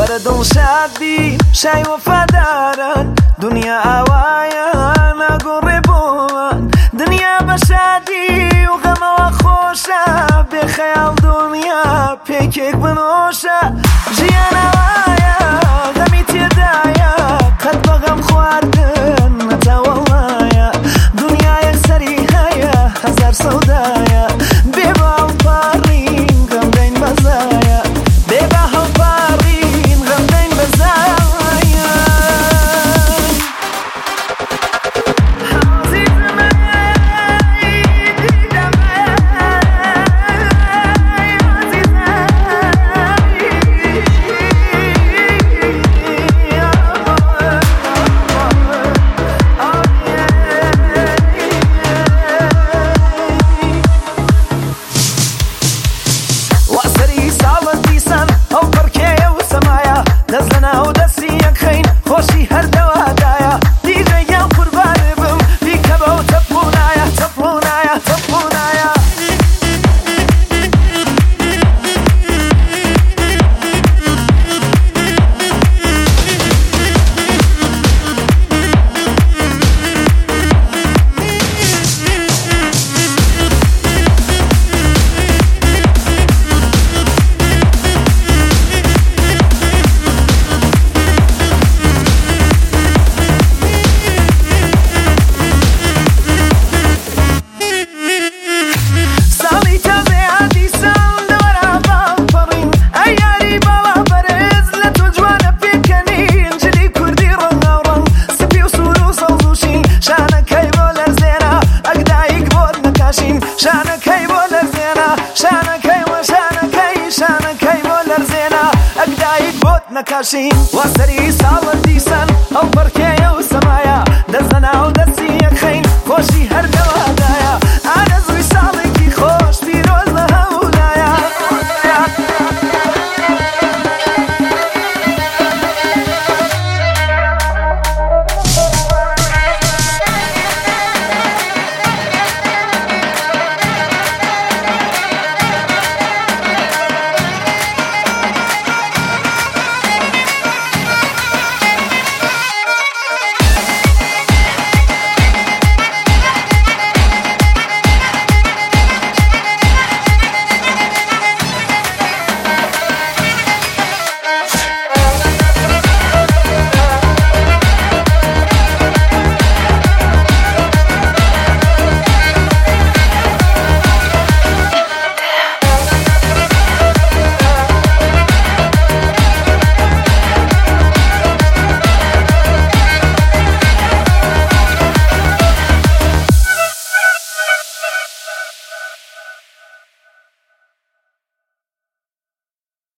بەرەدڵ شادی شای وەفاداران دنیا ئاوایە ناگۆڕێ بۆوان دنیا بە شادی و غەمەوە خۆشە بێ خەیاڵ دنیا پێکێک بنۆشە ژیان ئاوایە غەمی تێدایە قەت بە غەم خواردن نەتەوەڵایە دنیا یەکسەری هەیە هەزار سەودایە بێ بە هەڵپاڕین غەمدەین بەزایە بێ بە هەڵپاڕین غەمدەین بەزایە دەست لەناو دەستی یەکخەین خۆشی هەردەوادایە دیژەیان قوربانێ بم بیکە بەو تەپۆنایە تەپۆنایە تەپۆنایە شانەکەی بۆ لەرزێنە شانەکەی وە شانەکەی بۆ لەرزێنە ئەگدایت بۆت نەکاشین وا سەری ساڵە دیسان ئەو پەرکێ